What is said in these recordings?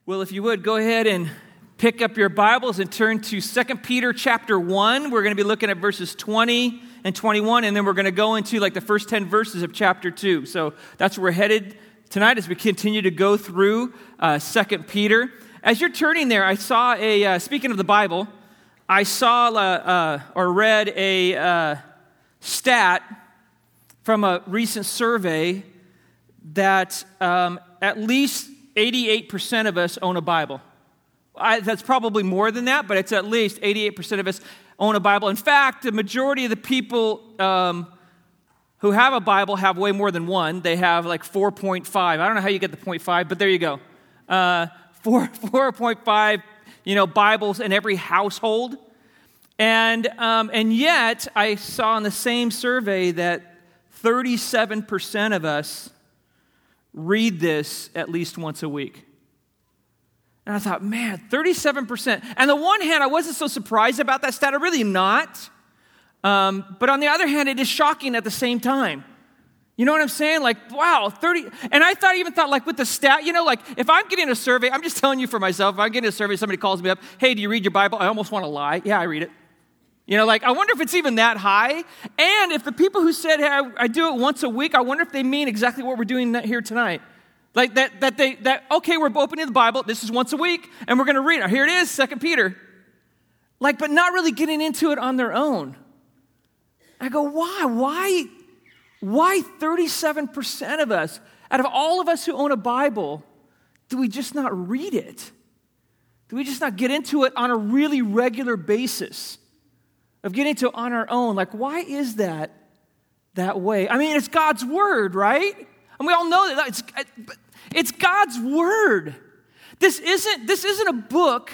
Well, if you would, go ahead and pick up your Bibles and turn to 2 Peter chapter 1. We're going to be looking at verses 20 and 21, and then we're going to go into like the first 10 verses of chapter 2. So that's where we're headed tonight as we continue to go through 2 Peter. As you're turning there, I saw speaking of the Bible, I saw or read a stat from a recent survey that at least 88% of us own a Bible. That's probably more than that, but it's at least 88% of us own a Bible. In fact, the majority of the people who have a Bible have way more than one. They have like 4.5. I don't know how you get the 0.5, but there you go. 4.5, Bibles in every household. And yet, I saw in the same survey that 37% of us read this at least once a week. And I thought, man, 37%. And on the one hand, I wasn't so surprised about that stat. I really am not. But on the other hand, it is shocking at the same time. You know what I'm saying? Like, wow, 30. And I even thought, like, with the stat, like, if I'm getting a survey, I'm just telling you for myself, if I'm getting a survey, somebody calls me up, hey, do you read your Bible? I almost want to lie. Yeah, I read it. I wonder if it's even that high. And if the people who said, hey, I do it once a week, I wonder if they mean exactly what we're doing here tonight. Like okay, we're opening the Bible, this is once a week, and we're going to read it. Here it is, 2 Peter. But not really getting into it on their own. I go, why? Why 37% of us, out of all of us who own a Bible, do we just not read it? Do we just not get into it on a really regular basis? Of getting into it on our own. Like, why is that way? I mean, it's God's Word, right? And we all know that it's God's Word. This isn't a book.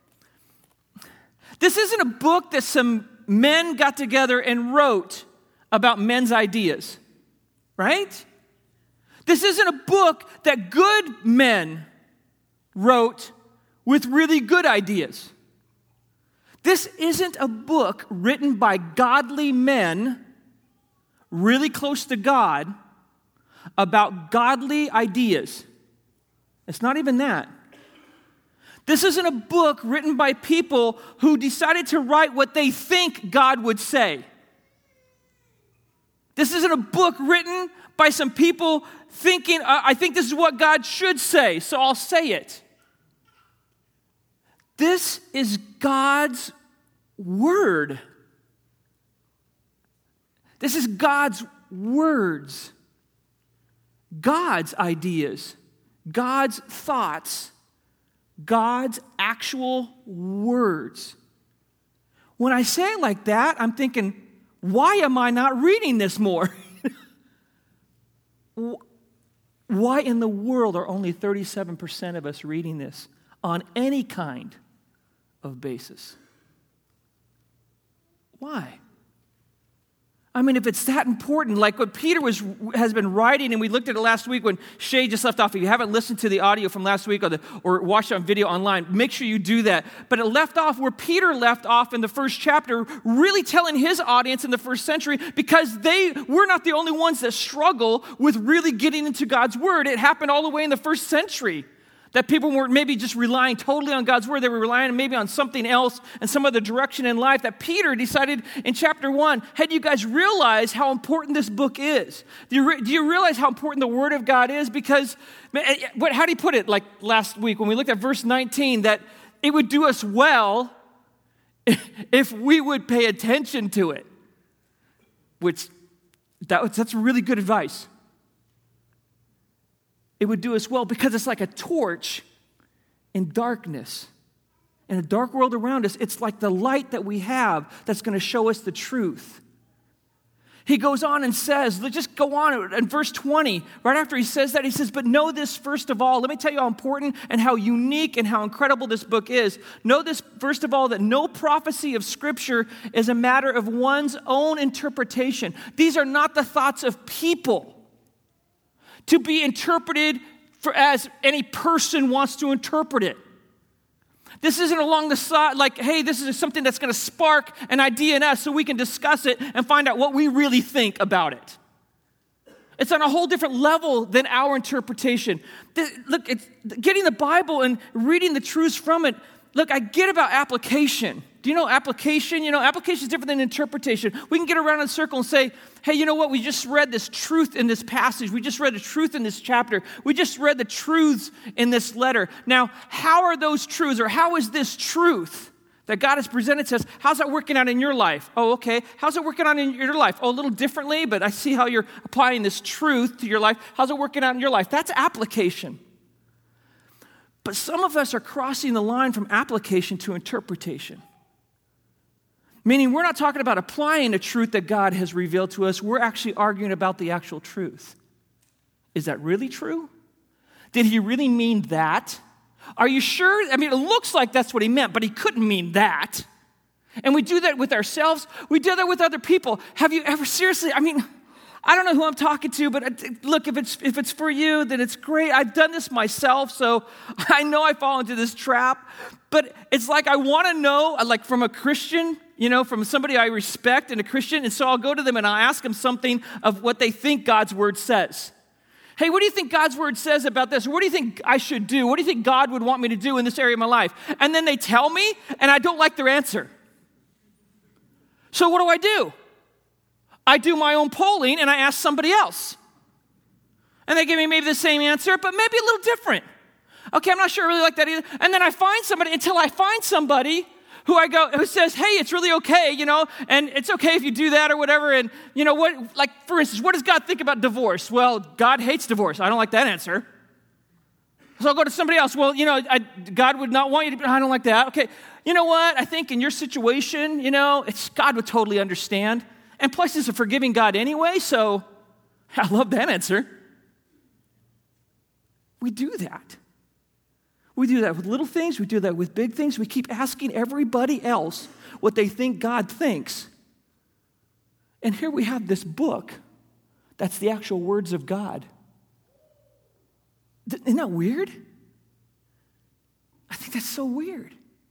This isn't a book that some men got together and wrote about men's ideas, right? This isn't a book that good men wrote with really good ideas. This isn't a book written by godly men really close to God about godly ideas. It's not even that. This isn't a book written by people who decided to write what they think God would say. This isn't a book written by some people thinking, I think this is what God should say, so I'll say it. This is God's Word. This is God's words, God's ideas, God's thoughts, God's actual words. When I say it like that, I'm thinking, why am I not reading this more? Why in the world are only 37% of us reading this on any kind of basis? Why? I mean, if it's that important, like what Peter has been writing, and we looked at it last week when Shay just left off. If you haven't listened to the audio from last week or watched it on video online, make sure you do that. But it left off where Peter left off in the first chapter, really telling his audience in the first century, because they were not the only ones that struggle with really getting into God's Word. It happened all the way in the first century. That people weren't maybe just relying totally on God's Word. They were relying maybe on something else and some other direction in life. That Peter decided in chapter 1, hey, do you guys realize how important this book is? Do you realize how important the Word of God is? Because, how do you put it? Like last week when we looked at verse 19, that it would do us well if we would pay attention to it. That's really good advice. It would do us well because it's like a torch in darkness. In a dark world around us, it's like the light that we have that's going to show us the truth. He goes on and says, let's just go on in verse 20. Right after he says that, he says, but know this first of all. Let me tell you how important and how unique and how incredible this book is. Know this first of all, that no prophecy of Scripture is a matter of one's own interpretation. These are not the thoughts of people to be interpreted as any person wants to interpret it. This isn't along the side like, hey, this is something that's going to spark an idea in us so we can discuss it and find out what we really think about it. It's on a whole different level than our interpretation. Look, it's getting the Bible and reading the truths from it. Look, I get about application. Do you know application? Application is different than interpretation. We can get around in a circle and say, hey, you know what? We just read this truth in this passage. We just read the truth in this chapter. We just read the truths in this letter. Now, how are those truths, or how is this truth that God has presented to us, how's that working out in your life? Oh, okay. How's it working out in your life? Oh, a little differently, but I see how you're applying this truth to your life. How's it working out in your life? That's application. But some of us are crossing the line from application to interpretation. Meaning we're not talking about applying a truth that God has revealed to us. We're actually arguing about the actual truth. Is that really true? Did he really mean that? Are you sure? I mean, it looks like that's what he meant, but he couldn't mean that. And we do that with ourselves. We do that with other people. Have you ever, seriously, I mean, I don't know who I'm talking to, but look, if it's for you, then it's great. I've done this myself, so I know I fall into this trap. But it's like I want to know, like from a Christian, from somebody I respect and a Christian, and so I'll go to them and I'll ask them something of what they think God's word says. Hey, what do you think God's word says about this? Or what do you think I should do? What do you think God would want me to do in this area of my life? And then they tell me, and I don't like their answer. So what do? I do my own polling, and I ask somebody else. And they give me maybe the same answer, but maybe a little different. Okay, I'm not sure I really like that either. And then I find somebody, until I find somebody who says, hey, it's really okay, and it's okay if you do that or whatever. And, for instance, what does God think about divorce? Well, God hates divorce. I don't like that answer. So I'll go to somebody else. Well, God would not want you to, I don't like that. Okay, you know what? I think in your situation, God would totally understand. And plus, he's a forgiving God anyway, so I love that answer. We do that. We do that with little things. We do that with big things. We keep asking everybody else what they think God thinks. And here we have this book that's the actual words of God. Isn't that weird? I think that's so weird.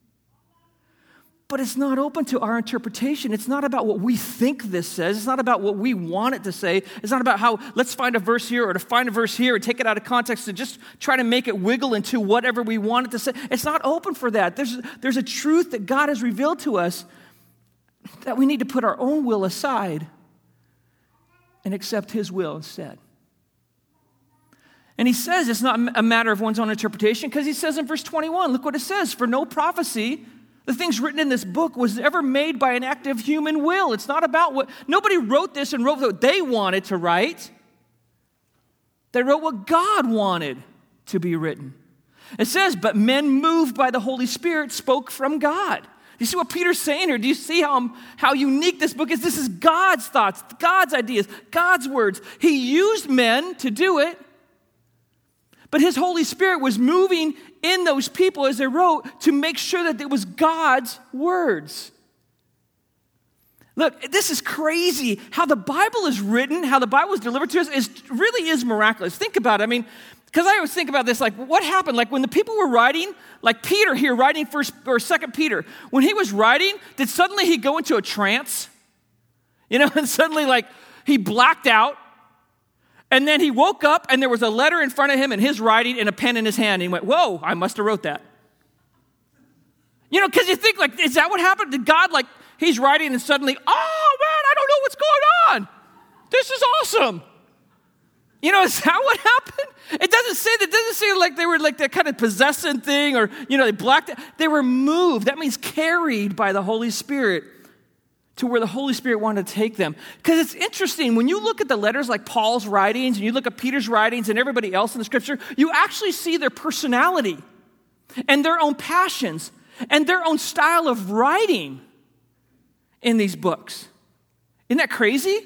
But it's not open to our interpretation. It's not about what we think this says. It's not about what we want it to say. It's not about how, let's find a verse here or to find a verse here and take it out of context and just try to make it wiggle into whatever we want it to say. It's not open for that. There's a truth that God has revealed to us that we need to put our own will aside and accept his will instead. And he says it's not a matter of one's own interpretation, because he says in verse 21, look what it says, for no prophecy, the things written in this book, was ever made by an act of human will. It's not about nobody wrote this and wrote what they wanted to write. They wrote what God wanted to be written. It says, but men moved by the Holy Spirit spoke from God. Do you see what Peter's saying here? Do you see how unique this book is? This is God's thoughts, God's ideas, God's words. He used men to do it. But his Holy Spirit was moving in those people as they wrote to make sure that it was God's words. Look, this is crazy. How the Bible is written, how the Bible is delivered to us really is miraculous. Think about it. I mean, because I always think about this, like what happened? Like when the people were writing, like Peter here writing 1 or 2 Peter, when he was writing, did suddenly he go into a trance? And suddenly like he blacked out. And then he woke up and there was a letter in front of him and his writing and a pen in his hand. And he went, whoa, I must have wrote that. Because you think like, is that what happened? Did God he's writing and suddenly, oh man, I don't know what's going on. This is awesome. Is that what happened? It doesn't say like they were like that kind of possessing thing or, they blacked out. They were moved. That means carried by the Holy Spirit to where the Holy Spirit wanted to take them. Because it's interesting, when you look at the letters like Paul's writings, and you look at Peter's writings and everybody else in the scripture, you actually see their personality and their own passions and their own style of writing in these books. Isn't that crazy?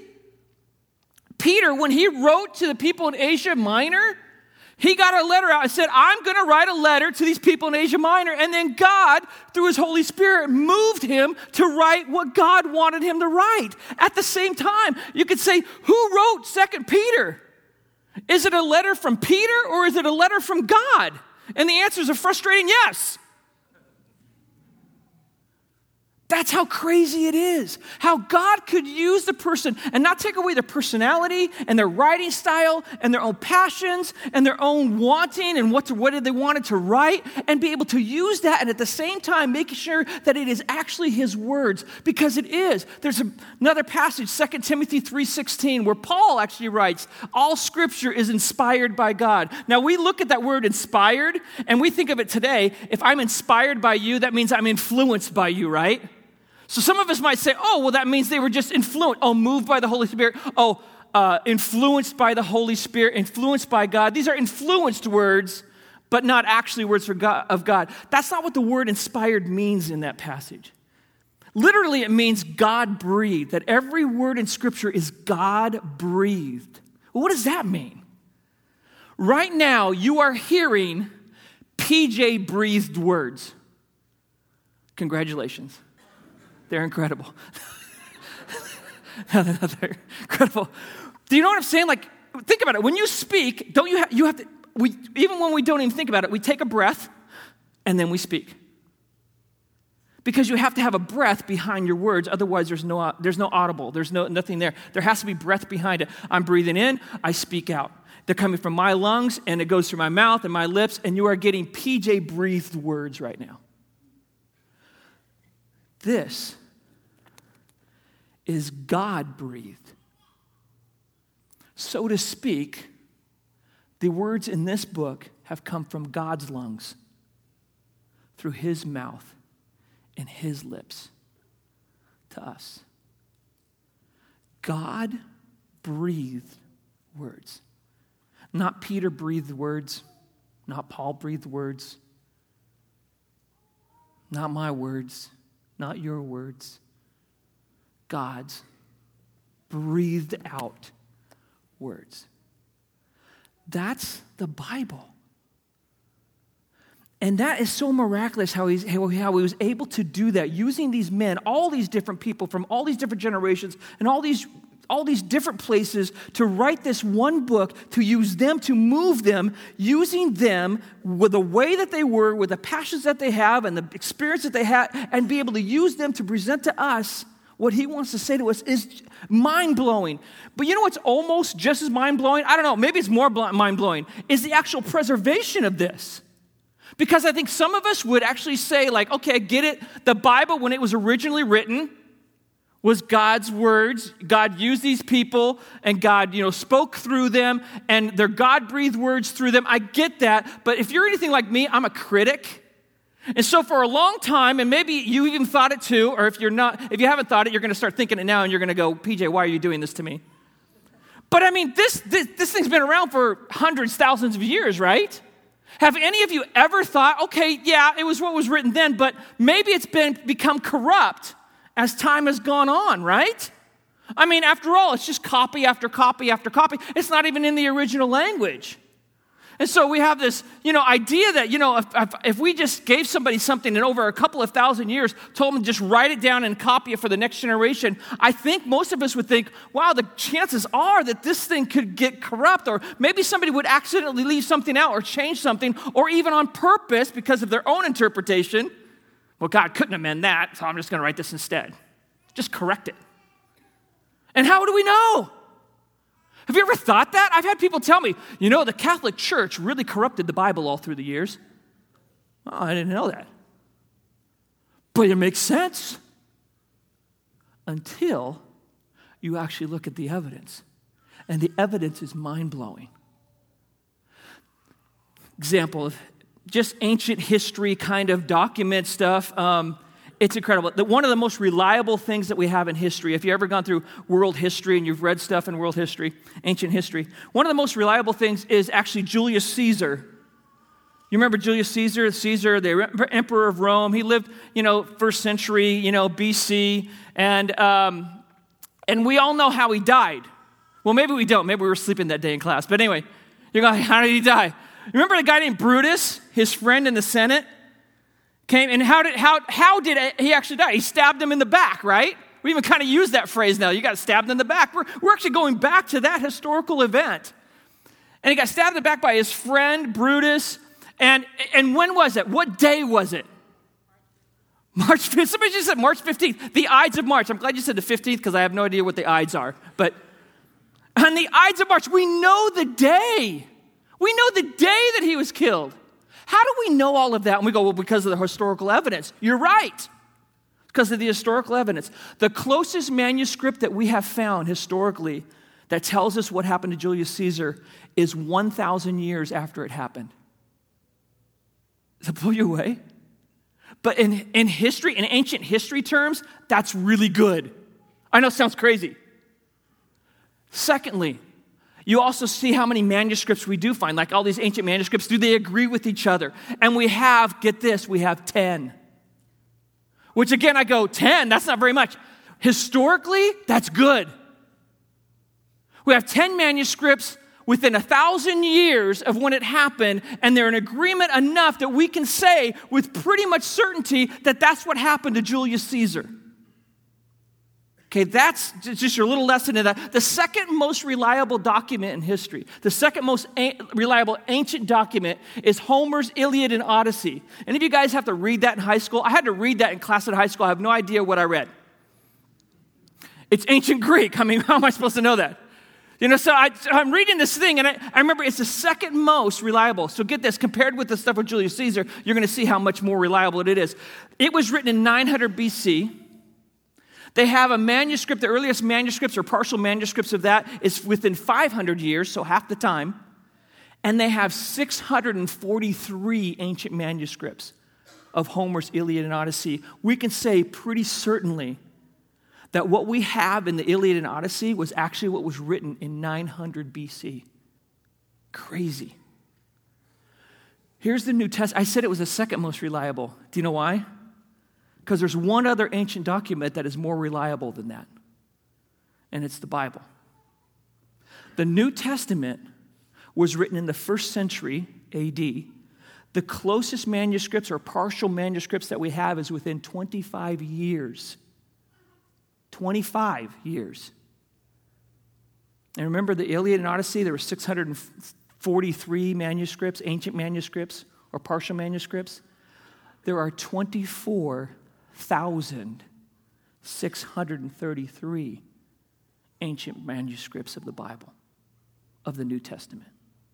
Peter, when he wrote to the people in Asia Minor, he got a letter out and said, I'm going to write a letter to these people in Asia Minor. And then God, through his Holy Spirit, moved him to write what God wanted him to write. At the same time, you could say, who wrote 2 Peter? Is it a letter from Peter or is it a letter from God? And the answer is a frustrating yes. That's how crazy it is. How God could use the person and not take away their personality and their writing style and their own passions and their own wanting and what did they wanted to write, and be able to use that, and at the same time making sure that it is actually his words, because it is. There's another passage, 2 Timothy 3:16, where Paul actually writes, all scripture is inspired by God. Now we look at that word inspired and we think of it today. If I'm inspired by you, that means I'm influenced by you, right? So some of us might say, oh, well, that means they were just influenced. Oh, moved by the Holy Spirit. Oh, influenced by the Holy Spirit, influenced by God. These are influenced words, but not actually words of God. That's not what the word inspired means in that passage. Literally, it means God breathed, that every word in Scripture is God breathed. Well, what does that mean? Right now, you are hearing PJ breathed words. Congratulations. They're incredible. They're incredible. Do you know what I'm saying? Like, think about it. When you speak, don't you have to, even when we don't even think about it, we take a breath and then we speak. Because you have to have a breath behind your words. Otherwise, there's no audible. There's nothing there. There has to be breath behind it. I'm breathing in, I speak out. They're coming from my lungs, and it goes through my mouth and my lips, and you are getting PJ breathed words right now. This is God-breathed. So to speak, the words in this book have come from God's lungs, through his mouth and his lips to us. God breathed words. Not Peter breathed words, not Paul breathed words, not my words, not your words. God's breathed out words. That's the Bible. And that is so miraculous how he was able to do that, using these men, all these different people from all these different generations and all these different places to write this one book, to use them, to move them, using them with the way that they were, with the passions that they have and the experience that they had, and be able to use them to present to us what he wants to say to us is mind-blowing. But you know what's almost just as mind-blowing? I don't know, maybe it's more mind-blowing, is the actual preservation of this. Because I think some of us would actually say, like, okay, I get it. The Bible, when it was originally written, was God's words. God used these people, and God, spoke through them, and they're God-breathed words through them. I get that. But if you're anything like me, I'm a critic. And so for a long time, and maybe you even thought it too, or if you haven't thought it, you're going to start thinking it now, and you're going to go, PJ, why are you doing this to me? But I mean, this thing's been around for hundreds, thousands of years, right? Have any of you ever thought, okay, yeah, it was what was written then, but maybe it's become corrupt as time has gone on, right? I mean, after all, it's just copy after copy after copy. It's not even in the original language. And so we have this, idea that, if we just gave somebody something and over a couple of thousand years told them to just write it down and copy it for the next generation, I think most of us would think, wow, the chances are that this thing could get corrupt, or maybe somebody would accidentally leave something out or change something, or even on purpose because of their own interpretation. Well, God couldn't amend that, so I'm just going to write this instead. Just correct it. And how do we know? Have you ever thought that? I've had people tell me, the Catholic Church really corrupted the Bible all through the years. Oh, I didn't know that. But it makes sense until you actually look at the evidence. And the evidence is mind-blowing. Example of just ancient history kind of document stuff. It's incredible. One of the most reliable things that we have in history, if you've ever gone through world history and you've read stuff in world history, ancient history, one of the most reliable things is actually Julius Caesar. You remember Julius Caesar? Caesar, the emperor of Rome. He lived, first century, BC, and we all know how he died. Well, maybe we don't. Maybe we were sleeping that day in class. But anyway, you're going, how did he die? Remember a guy named Brutus, his friend in the Senate? Came, and how did he actually die? He stabbed him in the back, right? We even kind of use that phrase now. You got stabbed in the back. We're actually going back to that historical event. And he got stabbed in the back by his friend, Brutus. And when was it? What day was it? March 5th. Somebody just said March 15th. The Ides of March. I'm glad you said the 15th because I have no idea what the Ides are. But on the Ides of March, we know the day. We know the day that he was killed. How do we know all of that? And we go, well, because of the historical evidence. You're right. Because of the historical evidence. The closest manuscript that we have found historically that tells us what happened to Julius Caesar is 1,000 years after it happened. Does that blow you away? But in history, in ancient history terms, that's really good. I know it sounds crazy. Secondly, you also see how many manuscripts we do find, like all these ancient manuscripts, do they agree with each other? And we have, get this, we have 10. Which again, I go, 10, that's not very much. Historically, that's good. We have 10 manuscripts within 1,000 years of when it happened, and they're in agreement enough that we can say with pretty much certainty that that's what happened to Julius Caesar. Okay, that's just your little lesson in that. The second most reliable document in history, the second most reliable ancient document is Homer's Iliad and Odyssey. Any of you guys have to read that in high school? I had to read that in class in high school. I have no idea what I read. It's ancient Greek. I mean, how am I supposed to know that? So I'm reading this thing, and I remember it's the second most reliable. So get this, compared with the stuff with Julius Caesar, you're going to see how much more reliable it is. It was written in 900 BC. They have a manuscript, the earliest manuscripts or partial manuscripts of that is within 500 years, so half the time. And they have 643 ancient manuscripts of Homer's Iliad and Odyssey. We can say pretty certainly that what we have in the Iliad and Odyssey was actually what was written in 900 BC. Crazy. Here's the New Testament. I said it was the second most reliable. Do you know why? Because there's one other ancient document that is more reliable than that, and it's the Bible. The New Testament was written in the 1st century AD. The closest manuscripts or partial manuscripts that we have is within 25 years. 25 years. And remember the Iliad and Odyssey, there were 643 manuscripts, ancient manuscripts or partial manuscripts. There are 24,633 ancient manuscripts of the Bible, of the New Testament.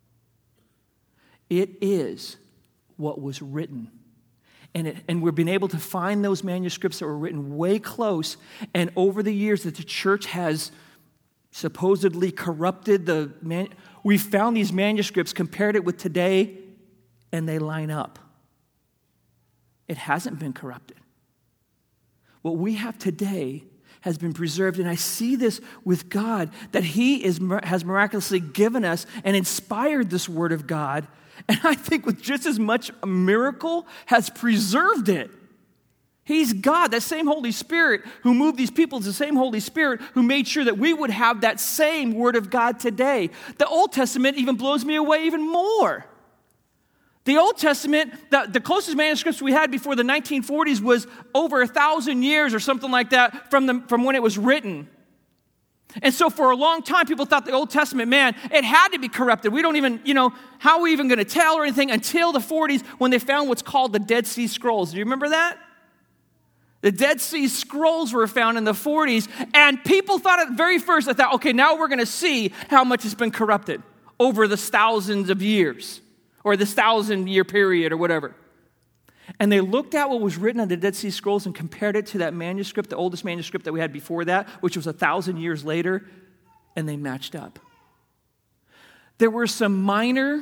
It is what was written. And we've been able to find those manuscripts that were written way close. And over the years that the church has supposedly corrupted we found these manuscripts, compared it with today, and they line up. It hasn't been corrupted. What we have today has been preserved, and I see this with God, that He has miraculously given us and inspired this Word of God, and I think with just as much a miracle has preserved it. He's God, that same Holy Spirit who moved these people is the same Holy Spirit who made sure that we would have that same Word of God today. The Old Testament even blows me away even more. The Old Testament, the closest manuscripts we had before the 1940s was over 1,000 years or something like that from when it was written. And so for a long time, people thought the Old Testament, man, it had to be corrupted. We don't even, how are we even going to tell or anything until the 40s when they found what's called the Dead Sea Scrolls. Do you remember that? The Dead Sea Scrolls were found in the 40s, and people thought at very first, okay, now we're going to see how much has been corrupted over the thousands of years, or this 1,000-year period, or whatever. And they looked at what was written on the Dead Sea Scrolls and compared it to that manuscript, the oldest manuscript that we had before that, which was 1,000 years later, and they matched up. There were some minor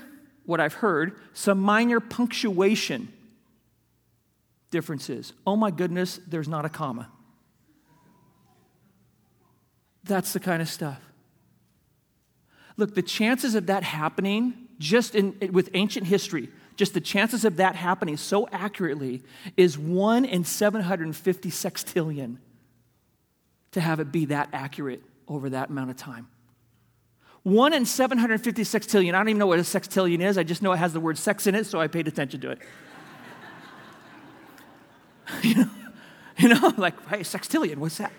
punctuation differences. Oh my goodness, there's not a comma. That's the kind of stuff. Look, the chances of that happening with ancient history, just the chances of that happening so accurately is 1 in 750 sextillion to have it be that accurate over that amount of time. 1 in 750 sextillion. I don't even know what a sextillion is. I just know it has the word sex in it, so I paid attention to it. Like, hey, sextillion, what's that?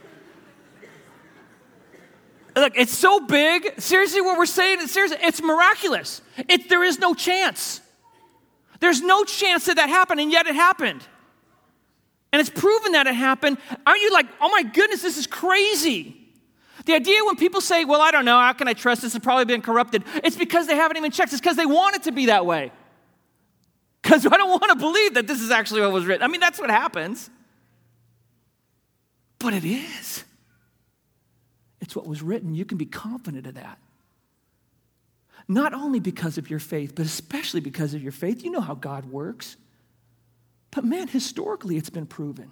Look, it's so big. Seriously, what we're saying, it's miraculous. There is no chance. There's no chance that happened, and yet it happened. And it's proven that it happened. Aren't you like, oh my goodness, this is crazy? The idea when people say, well, I don't know, how can I trust this? It's probably been corrupted. It's because they haven't even checked. It's because they want it to be that way. Because I don't want to believe that this is actually what was written. I mean, that's what happens. But it is. It's what was written. You can be confident of that. Not only because of your faith, but especially because of your faith. You know how God works. But man, historically, it's been proven.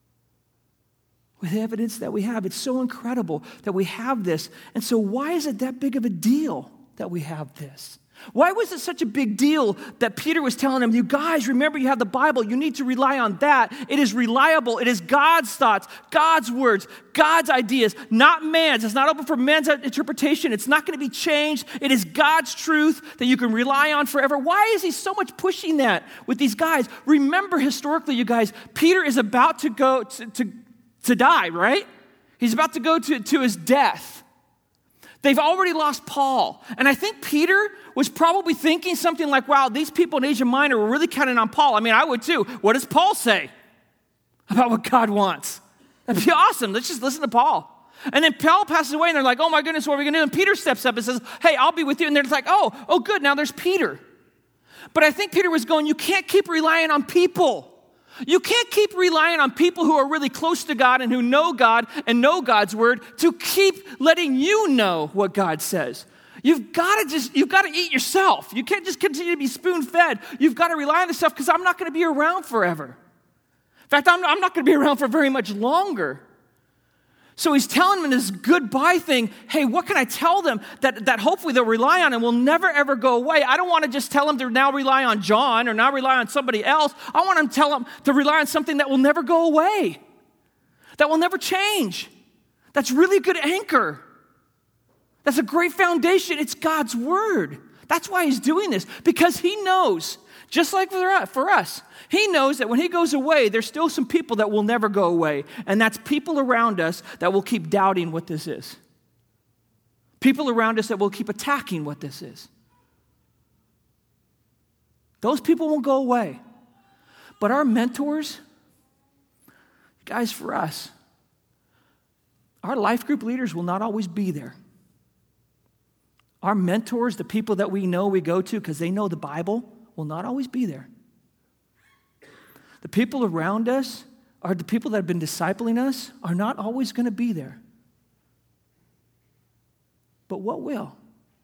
With the evidence that we have, it's so incredible that we have this. And so why is it that big of a deal that we have this? Why was it such a big deal that Peter was telling them, you guys, remember you have the Bible. You need to rely on that. It is reliable. It is God's thoughts, God's words, God's ideas, not man's. It's not open for man's interpretation. It's not going to be changed. It is God's truth that you can rely on forever. Why is he so much pushing that with these guys? Remember, historically, you guys, Peter is about to go to die, right? He's about to go to his death. They've already lost Paul. And I think Peter was probably thinking something like, wow, these people in Asia Minor were really counting on Paul. I mean, I would too. What does Paul say about what God wants? That'd be awesome. Let's just listen to Paul. And then Paul passes away and they're like, oh my goodness, what are we going to do? And Peter steps up and says, hey, I'll be with you. And they're just like, oh good, now there's Peter. But I think Peter was going, you can't keep relying on people. You can't keep relying on people who are really close to God and who know God and know God's word to keep letting you know what God says. You've got to eat yourself. You can't just continue to be spoon-fed. You've got to rely on this stuff because I'm not going to be around forever. In fact, I'm not going to be around for very much longer. So he's telling them this goodbye thing. Hey, what can I tell them that hopefully they'll rely on and will never, ever go away? I don't want to just tell them to now rely on John or now rely on somebody else. I want to tell them to rely on something that will never go away, that will never change. That's really a good anchor. That's a great foundation. It's God's word. That's why he's doing this, because he knows, just like for us, he knows that when he goes away, there's still some people that will never go away. And that's people around us that will keep doubting what this is. People around us that will keep attacking what this is. Those people won't go away. But our mentors, guys, for us, our life group leaders will not always be there. Our mentors, the people that we know we go to because they know the Bible, will not always be there. The people around us, are the people that have been discipling us, are not always going to be there. But what will?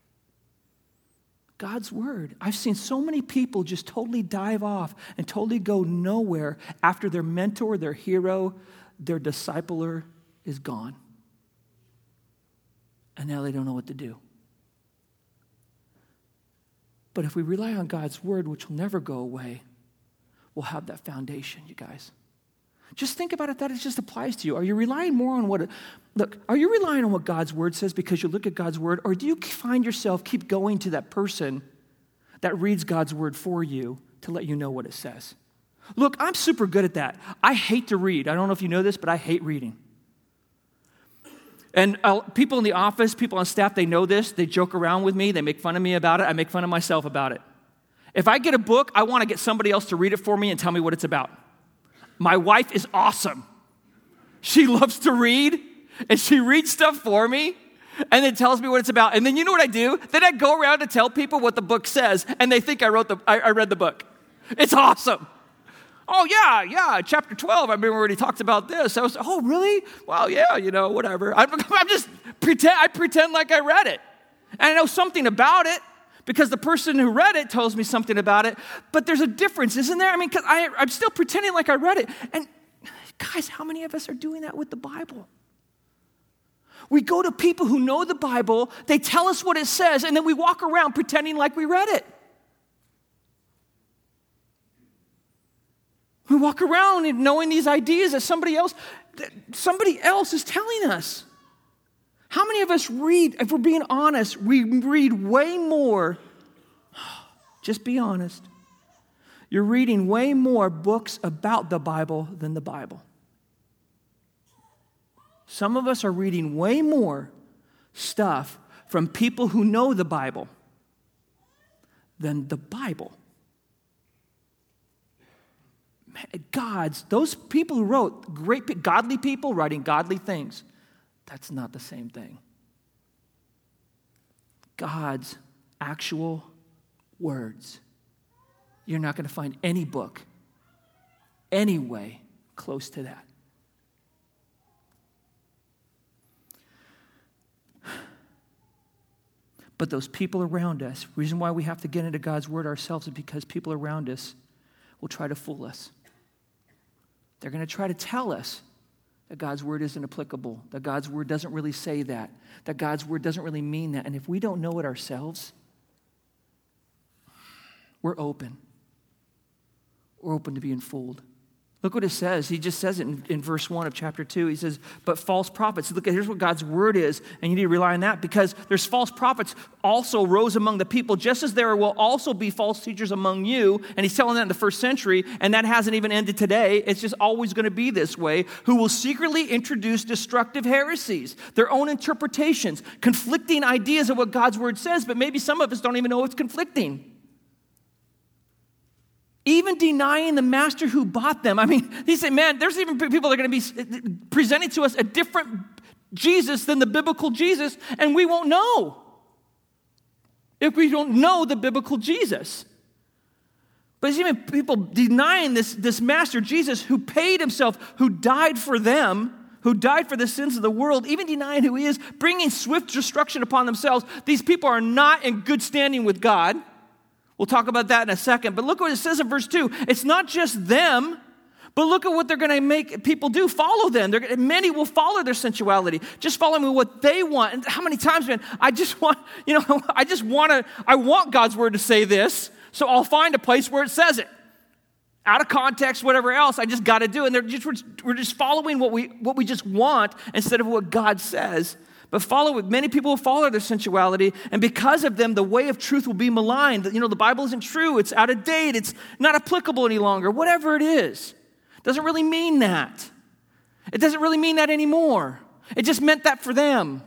God's word. I've seen so many people just totally dive off and totally go nowhere after their mentor, their hero, their discipler is gone. And now they don't know what to do. But if we rely on God's word, which will never go away, we'll have that foundation, you guys. Just think about it, that it just applies to you. Are you relying more on are you relying on what God's word says because you look at God's word, or do you find yourself keep going to that person that reads God's word for you to let you know what it says? Look, I'm super good at that. I hate to read. I don't know if you know this, but I hate reading. And people in the office, people on staff, they know this. They joke around with me. They make fun of me about it. I make fun of myself about it. If I get a book, I want to get somebody else to read it for me and tell me what it's about. My wife is awesome. She loves to read, and she reads stuff for me and then tells me what it's about. And then you know what I do? Then I go around to tell people what the book says, and they think I read the book. It's awesome. Oh, yeah, chapter 12, I remember already talked about this. I was, oh, really? Well, yeah, whatever. I pretend like I read it. And I know something about it because the person who read it tells me something about it. But there's a difference, isn't there? I mean, because I'm still pretending like I read it. And guys, how many of us are doing that with the Bible? We go to people who know the Bible, they tell us what it says, and then we walk around pretending like we read it. We walk around and knowing these ideas that somebody else is telling us. How many of us read, if we're being honest, we read way more, just be honest, you're reading way more books about the Bible than the Bible. Some of us are reading way more stuff from people who know the Bible than the Bible. Those people who wrote, godly people writing godly things, that's not the same thing. God's actual words. You're not going to find any book, any way close to that. But those people around us, the reason why we have to get into God's word ourselves is because people around us will try to fool us. They're going to try to tell us that God's word isn't applicable, that God's word doesn't really say that God's word doesn't really mean that. And if we don't know it ourselves, we're open. We're open to being fooled. Look what it says. He just says it in verse 1 of chapter 2. He says, but false prophets. Look, here's what God's word is, and you need to rely on that because there's false prophets also rose among the people, just as there will also be false teachers among you. And he's telling that in the first century, and that hasn't even ended today. It's just always going to be this way, who will secretly introduce destructive heresies, their own interpretations, conflicting ideas of what God's word says, but maybe some of us don't even know it's conflicting. Even denying the master who bought them. I mean, he said, man, there's even people that are going to be presenting to us a different Jesus than the biblical Jesus, and we won't know if we don't know the biblical Jesus. But there's even people denying this master Jesus who paid himself, who died for them, who died for the sins of the world, even denying who he is, bringing swift destruction upon themselves. These people are not in good standing with God. We'll talk about that in a second. But look what it says in verse 2. It's not just them, but look at what they're going to make people do. Follow them. Many will follow their sensuality, just following what they want. And how many times, man, I want God's word to say this, so I'll find a place where it says it. Out of context, whatever else, I just got to do it. And we're just following what we just want instead of what God says. But many people will follow their sensuality, and because of them, the way of truth will be maligned. The Bible isn't true, it's out of date, it's not applicable any longer, whatever it is. It doesn't really mean that. It doesn't really mean that anymore. It just meant that for them.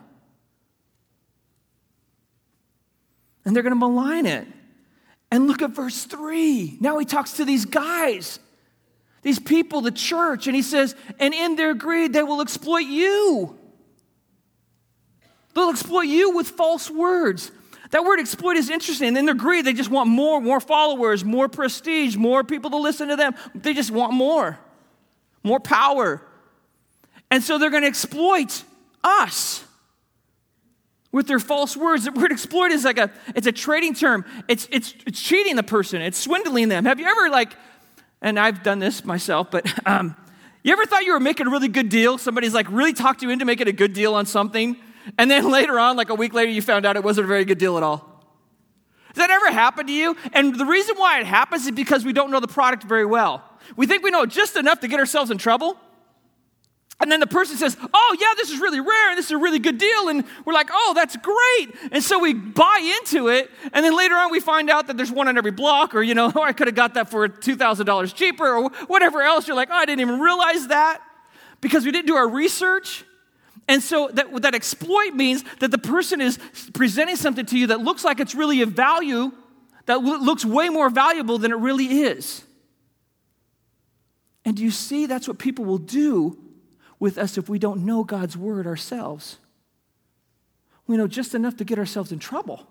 And they're going to malign it. And look at verse 3. Now he talks to these guys, these people, the church, and he says, and in their greed, they will exploit you. They'll exploit you with false words. That word exploit is interesting. And in their greed, they just want more followers, more prestige, more people to listen to them. They just want more power. And so they're going to exploit us with their false words. The word exploit is it's a trading term. It's cheating the person. It's swindling them. Have you ever and I've done this myself, but you ever thought you were making a really good deal? Somebody's really talked you into making a good deal on something? And then later on, a week later, you found out it wasn't a very good deal at all. Does that ever happen to you? And the reason why it happens is because we don't know the product very well. We think we know just enough to get ourselves in trouble. And then the person says, oh, yeah, this is really rare, and this is a really good deal. And we're like, oh, that's great. And so we buy into it. And then later on, we find out that there's one on every block, or, I could have got that for $2,000 cheaper, or whatever else. You're like, oh, I didn't even realize that because we didn't do our research. And so that exploit means that the person is presenting something to you that looks like it's really of value, that looks way more valuable than it really is. And do you see that's what people will do with us if we don't know God's word ourselves? We know just enough to get ourselves in trouble.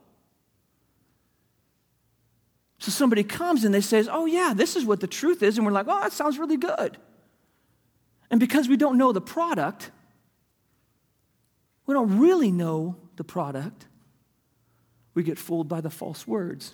So somebody comes and they say, oh yeah, this is what the truth is. And we're like, oh, that sounds really good. And because we don't know the product, we don't really know the product, we get fooled by the false words.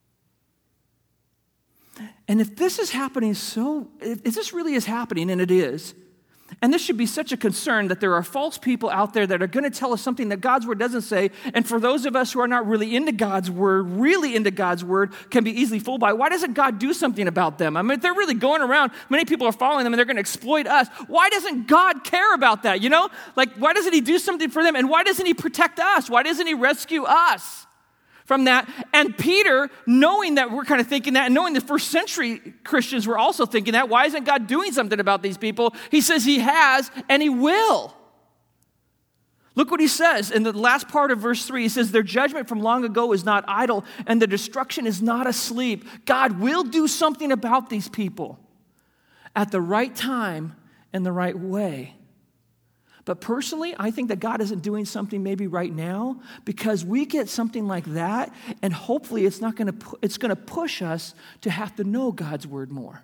And if this is happening if this really is happening, and it is, and this should be such a concern that there are false people out there that are going to tell us something that God's word doesn't say, and for those of us who are not really into God's word, can be easily fooled by, why doesn't God do something about them? I mean, if they're really going around, many people are following them, and they're going to exploit us. Why doesn't God care about that, why doesn't he do something for them, and why doesn't he protect us? Why doesn't he rescue us from that? And Peter, knowing that we're kind of thinking that, and knowing the first century Christians were also thinking that, why isn't God doing something about these people? He says he has, and he will. Look what he says in the last part of verse 3. He says, their judgment from long ago is not idle, and their destruction is not asleep. God will do something about these people. at the right time and the right way. But personally, I think that God isn't doing something maybe right now because we get something like that, and hopefully it's going to push us to have to know God's word more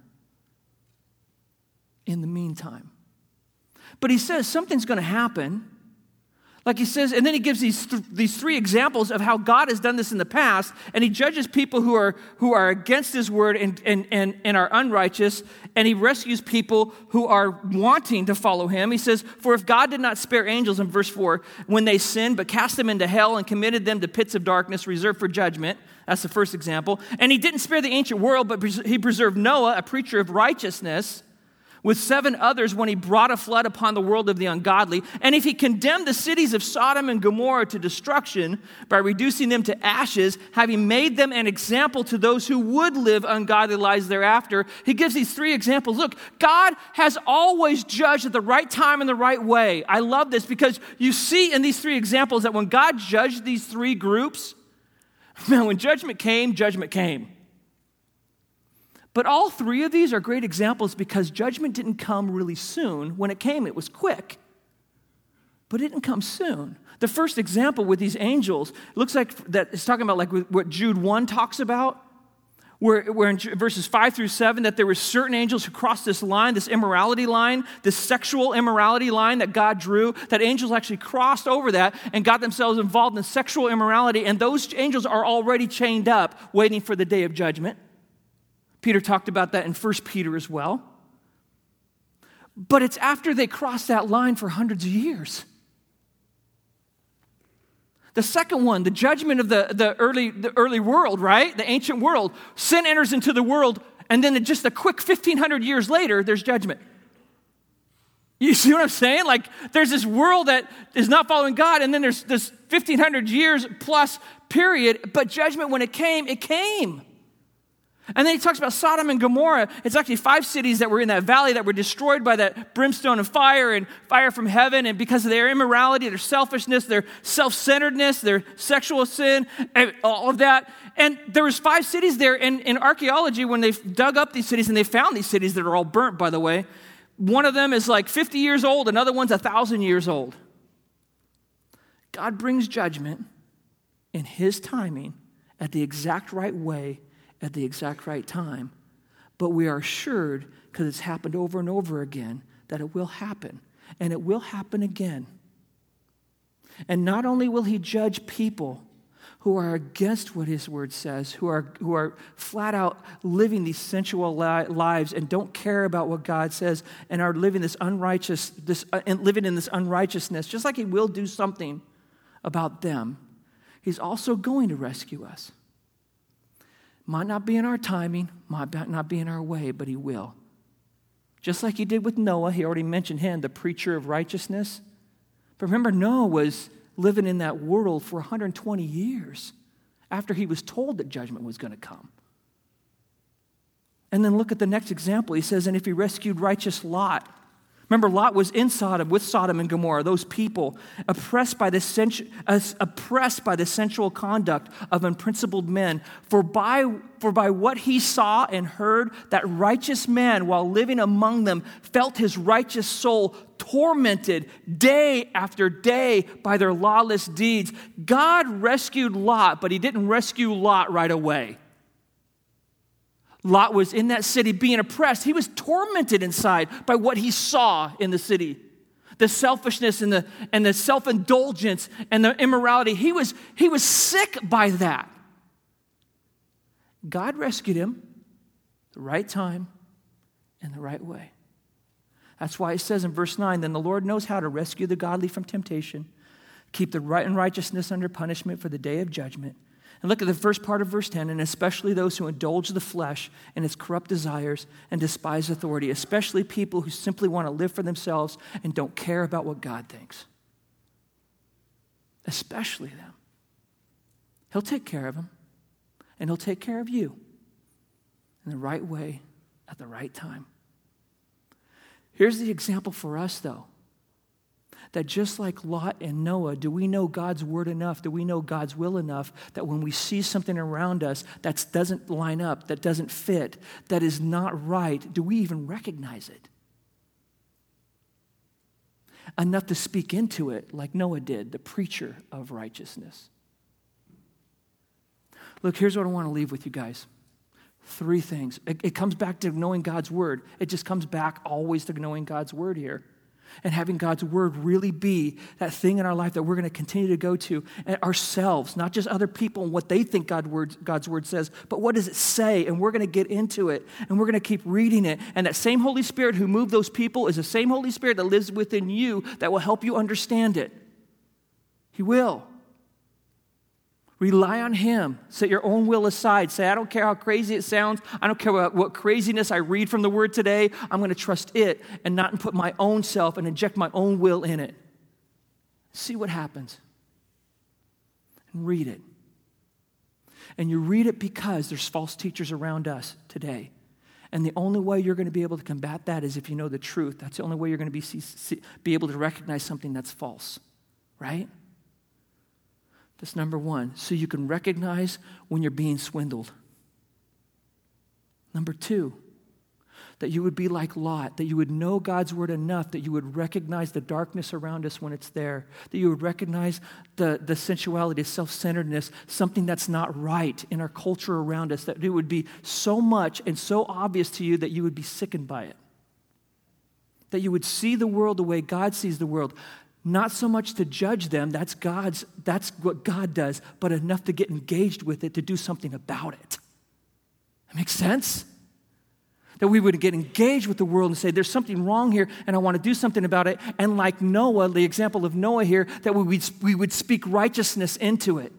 in the meantime. But he says something's going to happen. Like he says, and then he gives these three examples of how God has done this in the past, and he judges people who are against his word and are unrighteous, and he rescues people who are wanting to follow him. He says, for if God did not spare angels, in verse 4, when they sinned, but cast them into hell and committed them to pits of darkness reserved for judgment, that's the first example, and he didn't spare the ancient world, but he preserved Noah, a preacher of righteousness, with 7 others when he brought a flood upon the world of the ungodly. And if he condemned the cities of Sodom and Gomorrah to destruction by reducing them to ashes, having made them an example to those who would live ungodly lives thereafter, he gives these 3 examples. Look, God has always judged at the right time and the right way. I love this because you see in these 3 examples that when God judged these 3 groups, man, when judgment came, judgment came. But all 3 of these are great examples because judgment didn't come really soon. When it came, it was quick. But it didn't come soon. The first example with these angels, it looks like that it's talking about like what Jude 1 talks about, where in verses 5 through 7, that there were certain angels who crossed this line, this immorality line, this sexual immorality line that God drew, that angels actually crossed over that and got themselves involved in sexual immorality, and those angels are already chained up, waiting for the day of judgment. Peter talked about that in 1 Peter as well. But it's after they cross that line for hundreds of years. The second one, the judgment of the early world, right? The ancient world. Sin enters into the world, and then just a quick 1,500 years later, there's judgment. You see what I'm saying? Like, there's this world that is not following God, and then there's this 1,500 years plus period, but judgment, when it came, it came. And then he talks about Sodom and Gomorrah. It's actually 5 cities that were in that valley that were destroyed by that brimstone and fire from heaven. And because of their immorality, their selfishness, their self-centeredness, their sexual sin, and all of that. And there was 5 cities there. And in archaeology, when they dug up these cities, and they found these cities that are all burnt, by the way, one of them is like 50 years old. Another one's 1,000 years old. God brings judgment in his timing at the exact right way at the exact right time. But we are assured, because it's happened over and over again, that it will happen. And it will happen again. And not only will he judge people who are against what his word says, who are flat out living these sensual lives and don't care about what God says and are living living in this unrighteousness, just like he will do something about them, he's also going to rescue us. Might not be in our timing, might not be in our way, but he will. Just like he did with Noah, he already mentioned him, the preacher of righteousness. But remember, Noah was living in that world for 120 years after he was told that judgment was going to come. And then look at the next example. He says, and if he rescued righteous Lot. Remember, Lot was in Sodom with Sodom and Gomorrah, those people oppressed by the sensual conduct of unprincipled men. For by what he saw and heard, that righteous man, while living among them, felt his righteous soul tormented day after day by their lawless deeds. God rescued Lot, but he didn't rescue Lot right away. Lot was in that city being oppressed. He was tormented inside by what he saw in the city. The selfishness and the self-indulgence and the immorality. He was sick by that. God rescued him the right time and the right way. That's why it says in verse 9, then the Lord knows how to rescue the godly from temptation, keep the right and righteousness under punishment for the day of judgment. And look at the first part of verse 10, and especially those who indulge the flesh and its corrupt desires and despise authority, especially people who simply want to live for themselves and don't care about what God thinks. Especially them. He'll take care of them, and he'll take care of you in the right way at the right time. Here's the example for us, though, that just like Lot and Noah, do we know God's word enough? Do we know God's will enough that when we see something around us that doesn't line up, that doesn't fit, that is not right, do we even recognize it? Enough to speak into it like Noah did, the preacher of righteousness. Look, here's what I want to leave with you guys. 3 things. It comes back to knowing God's word. It just comes back always to knowing God's word here. And having God's word really be that thing in our life that we're going to continue to go to and ourselves, not just other people and what they think God's word says, but what does it say? And we're going to get into it and we're going to keep reading it. And that same Holy Spirit who moved those people is the same Holy Spirit that lives within you that will help you understand it. He will. Rely on him. Set your own will aside. Say, I don't care how crazy it sounds. I don't care what craziness I read from the word today. I'm going to trust it and not put my own self and inject my own will in it. See what happens. And read it. And you read it because there's false teachers around us today. And the only way you're going to be able to combat that is if you know the truth. That's the only way you're going to be able to recognize something that's false. Right? That's number 1, so you can recognize when you're being swindled. Number 2, that you would be like Lot, that you would know God's word enough that you would recognize the darkness around us when it's there, that you would recognize the sensuality, self-centeredness, something that's not right in our culture around us, that it would be so much and so obvious to you that you would be sickened by it, that you would see the world the way God sees the world. Not so much to judge them, that's what God does, but enough to get engaged with it, to do something about it. That makes sense? That we would get engaged with the world and say, there's something wrong here, and I want to do something about it. And like Noah, the example of Noah here, that we would speak righteousness into it.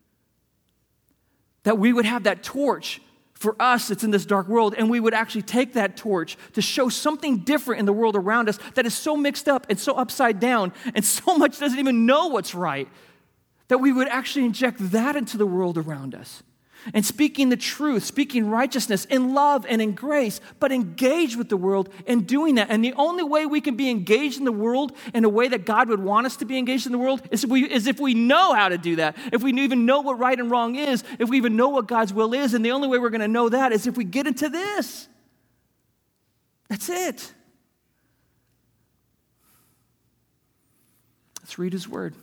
That we would have that torch for us that's in this dark world, and we would actually take that torch to show something different in the world around us that is so mixed up and so upside down and so much doesn't even know what's right, that we would actually inject that into the world around us. And speaking the truth, speaking righteousness in love and in grace, but engage with the world in doing that. And the only way we can be engaged in the world in a way that God would want us to be engaged in the world is if we know how to do that, if we even know what right and wrong is, if we even know what God's will is. And the only way we're going to know that is if we get into this. That's it. Let's read his word.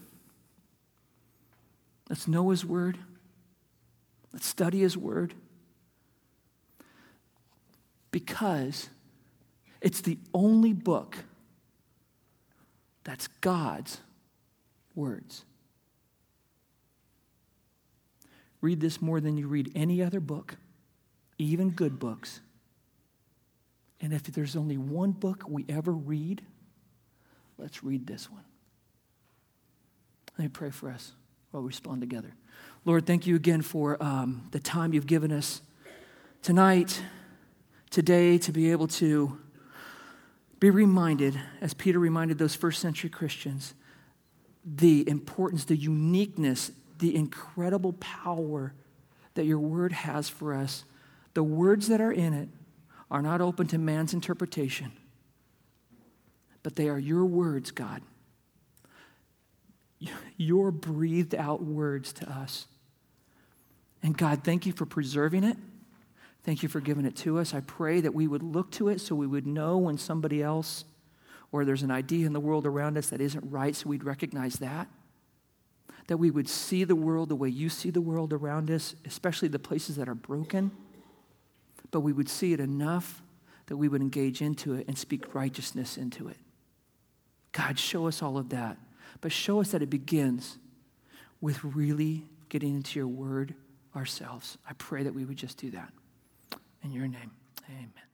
Let's know his word. Let's study his word, because it's the only book that's God's words. Read this more than you read any other book, even good books. And if there's only one book we ever read, let's read this one. Let me pray for us while we respond together. Lord, thank you again for the time you've given us tonight, today, to be able to be reminded, as Peter reminded those first century Christians, the importance, the uniqueness, the incredible power that your word has for us. The words that are in it are not open to man's interpretation, but they are your words, God. Your breathed out words to us. And God, thank you for preserving it. Thank you for giving it to us. I pray that we would look to it so we would know when somebody else or there's an idea in the world around us that isn't right, so we'd recognize that. That we would see the world the way you see the world around us, especially the places that are broken. But we would see it enough that we would engage into it and speak righteousness into it. God, show us all of that. But show us that it begins with really getting into your word ourselves. I pray that we would just do that. In your name, amen.